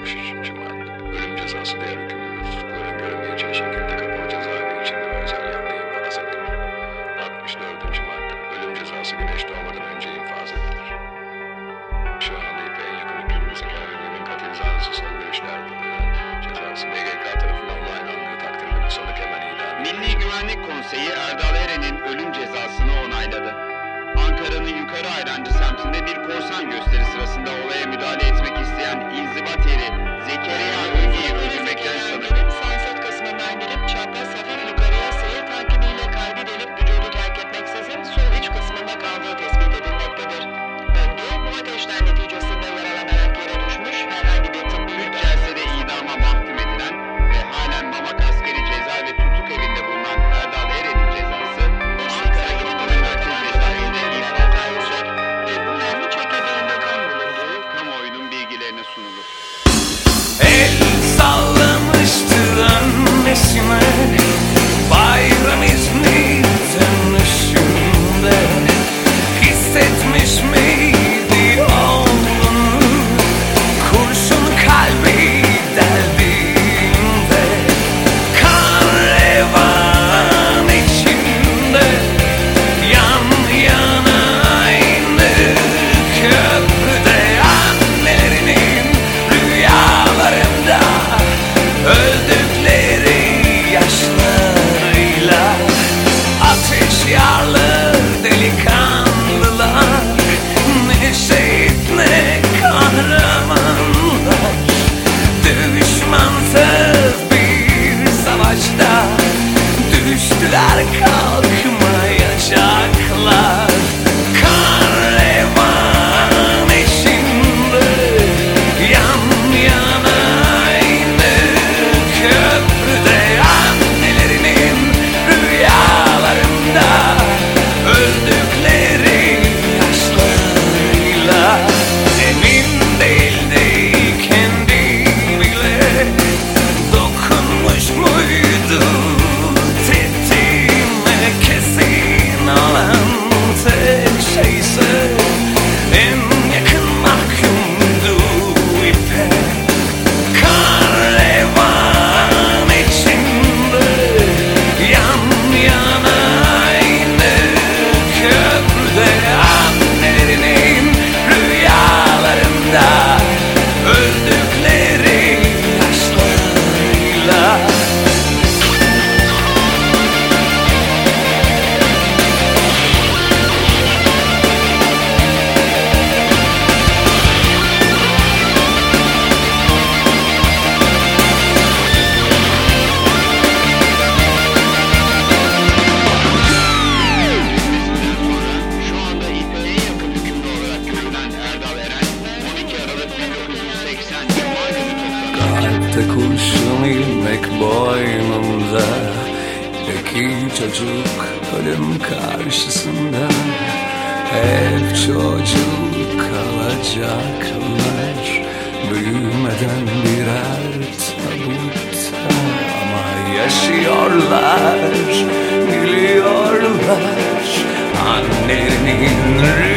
63. madde. Ölüm cezası diğer hükümlüler tutukluların görünmeyeceği şekilde kapalı cezaevi içinde ve özel yerde infaz edilir. 64. madde. Ölüm cezası güneş doğmadan önce infaz edilir. Şu anda İpek'in yakın hükümlü Zekeriya'nın katil cezası sol görüşlerde cezası BGK tarafından onaylandığı takdirde bu sanık hemen idam edilir. Milli Güvenlik Konseyi Erdal Eren'in ölüm cezasını onayladı. Ankara'nın Yukarı Ayrancı semtinde bir korsan gösteri sırasında olaya müdahale etmek isteyen inzibat eri Zekeriya Öge'yi öldürmekten sanık. Sansat kısmından gelip çapraz hafif yukarıya seyir takibiyle kaydı delip vücudu terk etmeksizin sol iç kısmında kaldığı tespit edilmektedir. Öge bu ateşler neticesinde yaralanarak yere düşmüş, herhangi bir tıbbi 3 celsede idama mahkum edilen ve halen Mamak Askeri Ceza ve Tutuk Evi'nde bulunan Erdal Eren'in cezası Ankara Yurtları Merkez Cezaevinde infaz edilecek ve bu mermi çekirdeğinde kan bulunduğu kamuoyunun bilgilerine sunulur. El sallamıştır annesine bayram izni dönüşünde. Hissetmiş miydi oğlunu kurşun kalbi deldiğinde? Kan revan içinde yan yana aynı köprüde annelerinin rüyalarında öldükleri yaşlarıyla ateş yarlı delikanlılar, ne şehit ne kahramanlar, düşmansız bir savaşta düştüler kalkmayacaklar. Kan revan içinde yan yana aynı köprüde annelerinin rüyalarında öldükleri yaşlarıyla emin değildi kendi bile. Dokunmuş muydu tetiğime? Kesin olan tek şeyse en yakın mahkumdu İpek. Kan revan içinde yan yana aynı köprüde annelerinin rüyalarında öldükleri yaşlarıyla. Şu anda İP'ye yakın hükümlü olarak görülen Erdal Eren, 12 Aralık 1980 Cuma günü tutuklandı. Kalpte kurşun ilmek boynunda, peki çocuk ölüm karşısında hep çocuk kalacaklar, büyümeden birer tabutta. Ama yaşıyorlar, gülüyorlar annelerinin